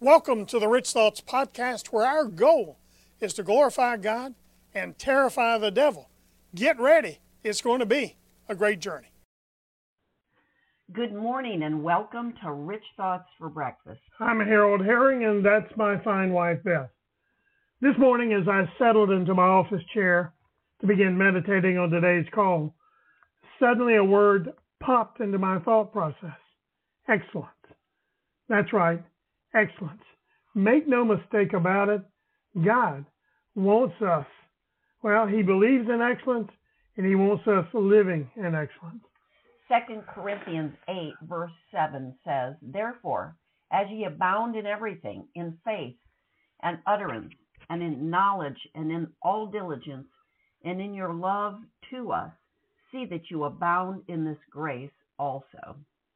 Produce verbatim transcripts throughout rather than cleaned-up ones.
Welcome to the Rich Thoughts Podcast, where our goal is to glorify God and terrify the devil. Get ready. It's going to be a great journey. Good morning and welcome to Rich Thoughts for Breakfast. I'm Harold Herring, and that's my fine wife, Beth. This morning, as I settled into my office chair to begin meditating on today's call, suddenly a word popped into my thought process. Excellence. That's right. Excellence. Make no mistake about it, God wants us. Well, He believes in excellence, and He wants us living in excellence. Second Corinthians eight, verse seven says, Therefore, as ye abound in everything, in faith and utterance, and in knowledge, and in all diligence, and in your love to us, see that you abound in this grace also.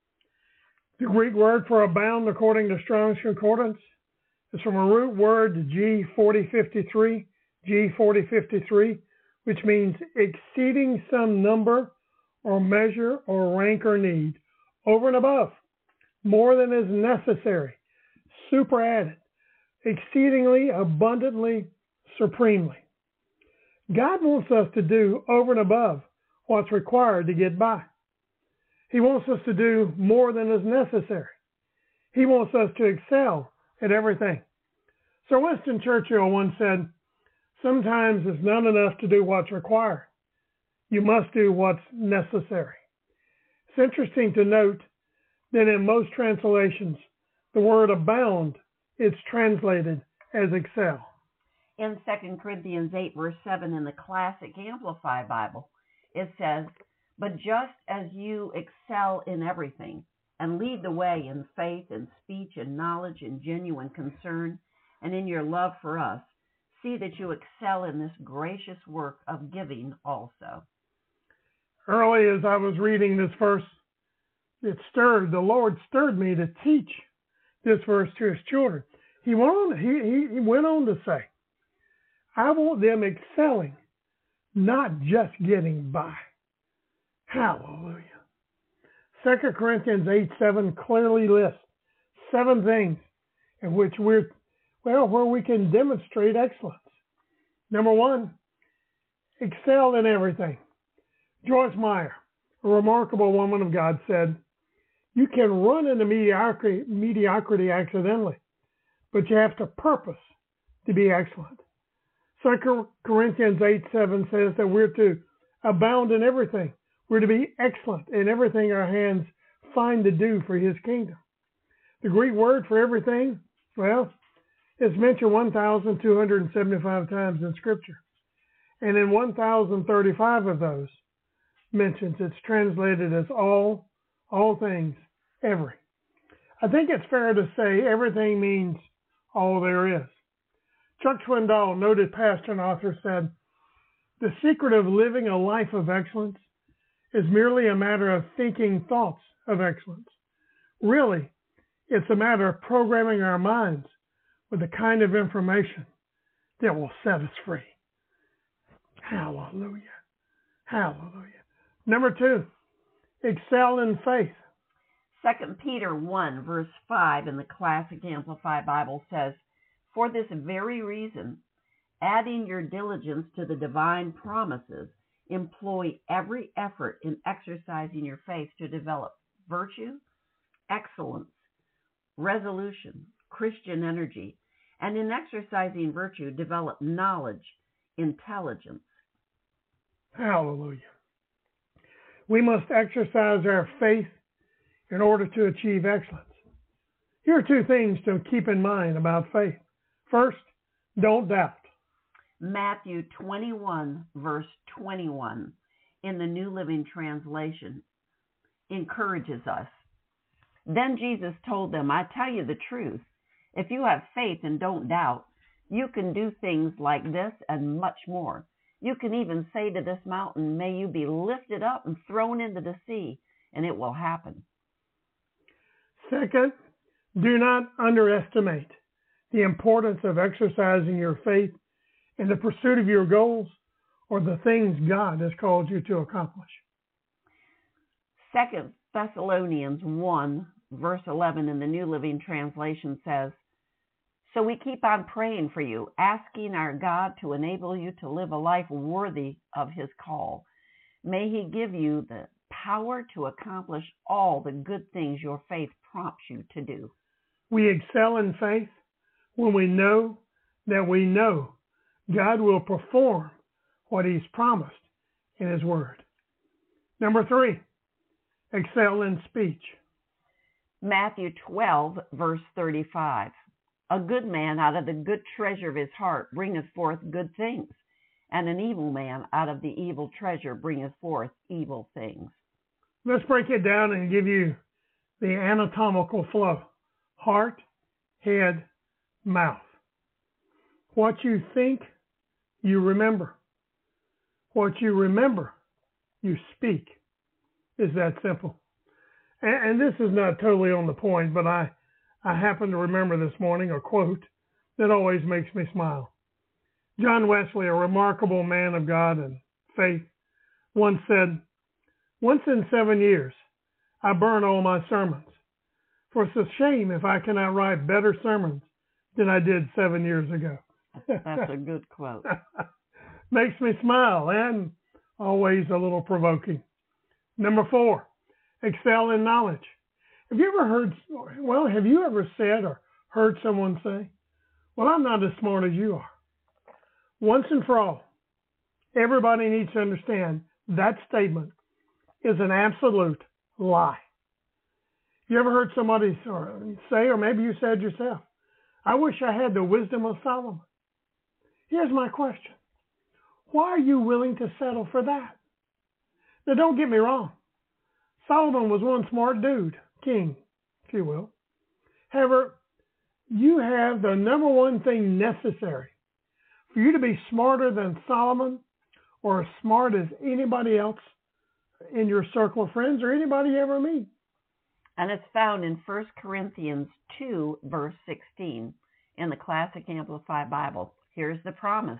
The Greek word for abound, according to Strong's Concordance, is from a root word G forty fifty-three, G forty fifty-three, which means exceeding some number or measure or rank or need, over and above, more than is necessary, superadded, exceedingly, abundantly, supremely. God wants us to do over and above what's required to get by. He wants us to do more than is necessary. He wants us to excel at everything. Sir Winston Churchill once said, sometimes it's not enough to do what's required. You must do what's necessary. It's interesting to note that in most translations, the word abound is translated as excel. In Second Corinthians eight, verse seven in the Classic Amplified Bible, it says, But just as you excel in everything, and lead the way in faith and speech and knowledge and genuine concern, and in your love for us, see that you excel in this gracious work of giving also. Early as I was reading this verse, it stirred, the Lord stirred me to teach this verse to His children. He went on, he, he went on to say, I want them excelling, not just getting by. Hallelujah. Second Corinthians eight seven clearly lists seven things in which we're, well, where we can demonstrate excellence. Number one, excel in everything. Joyce Meyer, a remarkable woman of God, said, you can run into mediocrity, mediocrity accidentally, but you have to purpose to be excellent. Second Corinthians eight seven says that we're to abound in everything. We're to be excellent in everything our hands find to do for His kingdom. The Greek word for everything, well, it's mentioned one thousand two hundred seventy-five times in Scripture. And in one thousand thirty-five of those mentions, it's translated as all, all things, every. I think it's fair to say everything means all there is. Chuck Swindoll, noted pastor and author, said, the secret of living a life of excellence is merely a matter of thinking thoughts of excellence. Really, it's a matter of programming our minds with the kind of information that will set us free. Hallelujah. Hallelujah. Number two, excel in faith. Second Peter one, verse five in the Classic Amplified Bible says, For this very reason, adding your diligence to the divine promises, employ every effort in exercising your faith to develop virtue, excellence, resolution, Christian energy, and in exercising virtue, develop knowledge, intelligence. Hallelujah. We must exercise our faith in order to achieve excellence. Here are two things to keep in mind about faith. First, don't doubt. Matthew twenty-one, verse twenty-one, in the New Living Translation, encourages us. Then Jesus told them, I tell you the truth. If you have faith and don't doubt, you can do things like this and much more. You can even say to this mountain, may you be lifted up and thrown into the sea, and it will happen. Second, do not underestimate the importance of exercising your faith in the pursuit of your goals or the things God has called you to accomplish. Second Thessalonians one, verse eleven in the New Living Translation says, So we keep on praying for you, asking our God to enable you to live a life worthy of his call. May he give you the power to accomplish all the good things your faith prompts you to do. We excel in faith when we know that we know God will perform what he's promised in his word. Number three, excel in speech. Matthew twelve, verse thirty-five. A good man out of the good treasure of his heart bringeth forth good things, and an evil man out of the evil treasure bringeth forth evil things. Let's break it down and give you the anatomical flow. Heart, head, mouth. What you think, you remember. What you remember, you speak. It's that simple. And, and this is not totally on the point, but I, I happen to remember this morning a quote that always makes me smile. John Wesley, a remarkable man of God and faith, once said, "Once in seven years, I burn all my sermons, for it's a shame if I cannot write better sermons than I did seven years ago." That's a good quote. Makes me smile and always a little provoking. Number four, excel in knowledge. Have you ever heard, well, have you ever said or heard someone say, "Well, I'm not as smart as you are"? Once and for all, everybody needs to understand that statement is an absolute lie. You ever heard somebody say, or maybe you said yourself, "I wish I had the wisdom of Solomon"? Here's my question. Why are you willing to settle for that? Now, don't get me wrong. Solomon was one smart dude, king, if you will. However, you have the number one thing necessary for you to be smarter than Solomon or as smart as anybody else in your circle of friends or anybody you ever meet. And it's found in First Corinthians two, verse sixteen, in the Classic Amplified Bible. Here's the promise.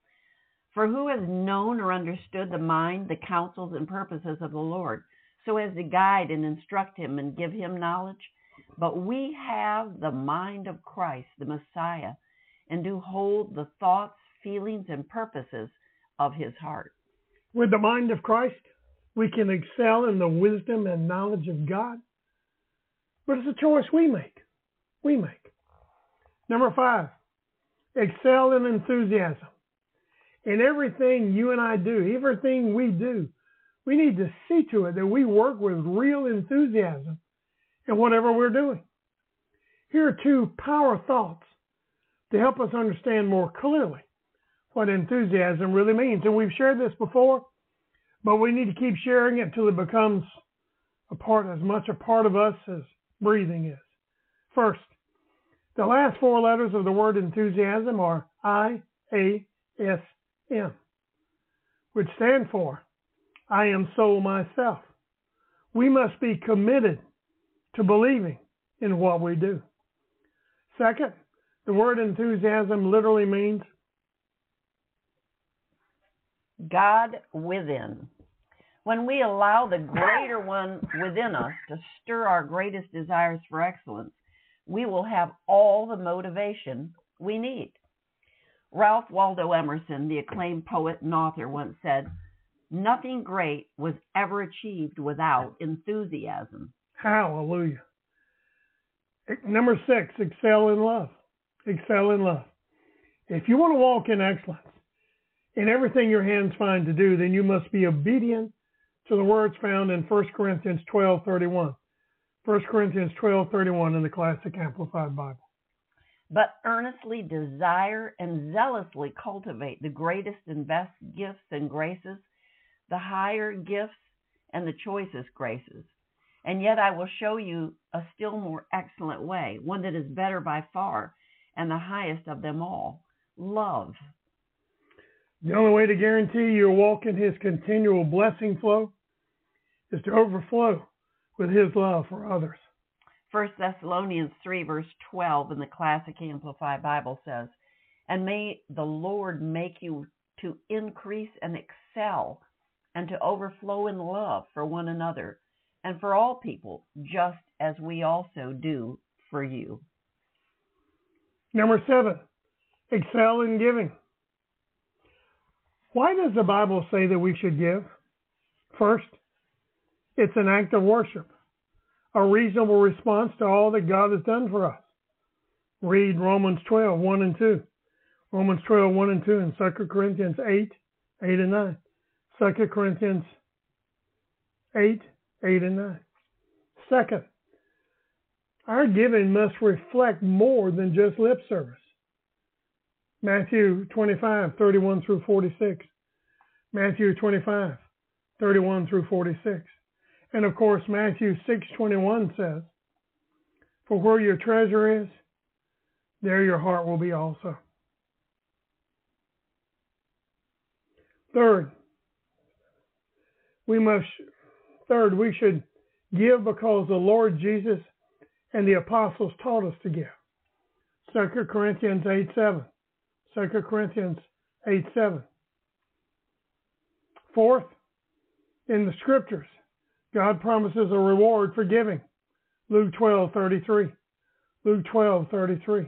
For who has known or understood the mind, the counsels and purposes of the Lord, so as to guide and instruct him and give him knowledge? But we have the mind of Christ, the Messiah, and do hold the thoughts, feelings, and purposes of his heart. With the mind of Christ, we can excel in the wisdom and knowledge of God. But it's a choice we make. We make. Number five, excel in enthusiasm. In everything you and I do, everything we do, we need to see to it that we work with real enthusiasm in whatever we're doing. Here are two power thoughts to help us understand more clearly what enthusiasm really means. And we've shared this before, but we need to keep sharing it until it becomes a part, as much a part of us as breathing is. First, the last four letters of the word enthusiasm are I A S M, which stand for I am so myself. We must be committed to believing in what we do. Second, the word enthusiasm literally means God within. When we allow the greater one within us to stir our greatest desires for excellence, we will have all the motivation we need. Ralph Waldo Emerson, the acclaimed poet and author, once said, "Nothing great was ever achieved without enthusiasm." Hallelujah. Number six, excel in love. Excel in love. If you want to walk in excellence in everything your hands find to do, then you must be obedient to the words found in First Corinthians twelve thirty-one. First Corinthians twelve thirty-one in the Classic Amplified Bible. But earnestly desire and zealously cultivate the greatest and best gifts and graces, the higher gifts and the choicest graces. And yet I will show you a still more excellent way, one that is better by far, and the highest of them all, love. The only way to guarantee you'll walk in his continual blessing flow is to overflow with his love for others. First Thessalonians three, verse twelve in the Classic Amplified Bible says, "And may the Lord make you to increase and excel and to overflow in love for one another and for all people, just as we also do for you." Number seven, excel in giving. Why does the Bible say that we should give? First, it's an act of worship, a reasonable response to all that God has done for us. Read Romans twelve, one and two. Romans twelve, one and two, and Second Corinthians eight, eight and nine. Second Corinthians eight, eight and nine. Second, our giving must reflect more than just lip service. Matthew twenty-five, thirty-one through forty-six. Matthew twenty-five, thirty-one through forty-six. And of course, Matthew six, twenty-one says, "For where your treasure is, there your heart will be also." Third, we must, third, we should give because the Lord Jesus and the apostles taught us to give. Second Corinthians eight, seven. Second Corinthians eight, seven. Fourth, in the scriptures, God promises a reward for giving. Luke twelve, thirty-three. Luke twelve, thirty-three.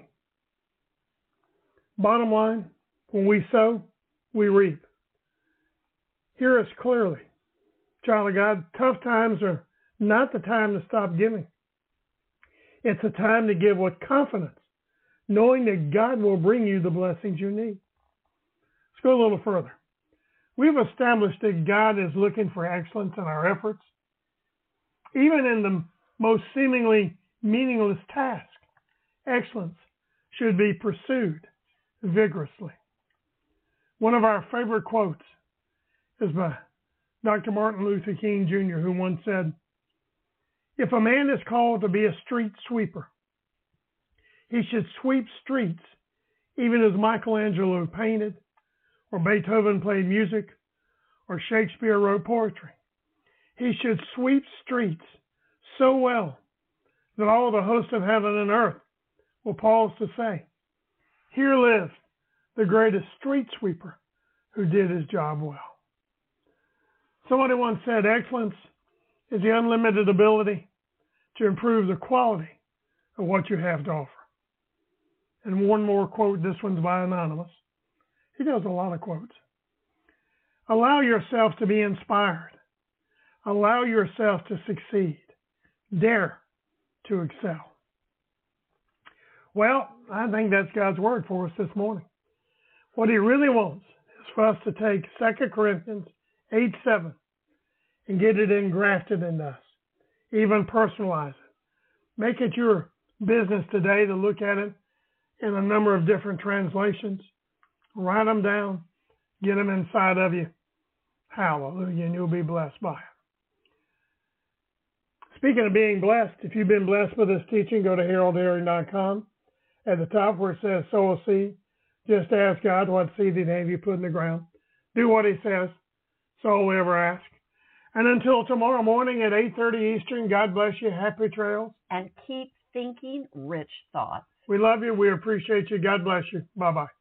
Bottom line, when we sow, we reap. Hear us clearly. Child of God, tough times are not the time to stop giving. It's a time to give with confidence, knowing that God will bring you the blessings you need. Let's go a little further. We've established that God is looking for excellence in our efforts, even in the most seemingly meaningless task. Excellence should be pursued vigorously. One of our favorite quotes is by Doctor Martin Luther King Junior, who once said, "If a man is called to be a street sweeper, he should sweep streets even as Michelangelo painted, or Beethoven played music, or Shakespeare wrote poetry. He should sweep streets so well that all the hosts of heaven and earth will pause to say, 'Here lives the greatest street sweeper who did his job well.'" Somebody once said, excellence is the unlimited ability to improve the quality of what you have to offer. And one more quote, this one's by Anonymous. He does a lot of quotes. Allow yourself to be inspired. Allow yourself to succeed. Dare to excel. Well, I think that's God's word for us this morning. What he really wants is for us to take Second Corinthians eight, seven and get it engrafted in us. Even personalize it. Make it your business today to look at it in a number of different translations. Write them down. Get them inside of you. Hallelujah. And you'll be blessed by it. Speaking of being blessed, if you've been blessed with this teaching, go to harold herring dot com. At the top where it says sow a seed, just ask God what seed he'd have you put in the ground. Do what he says. That's all we ever ask. And until tomorrow morning at eight thirty Eastern, God bless you. Happy trails. And keep thinking rich thoughts. We love you. We appreciate you. God bless you. Bye-bye.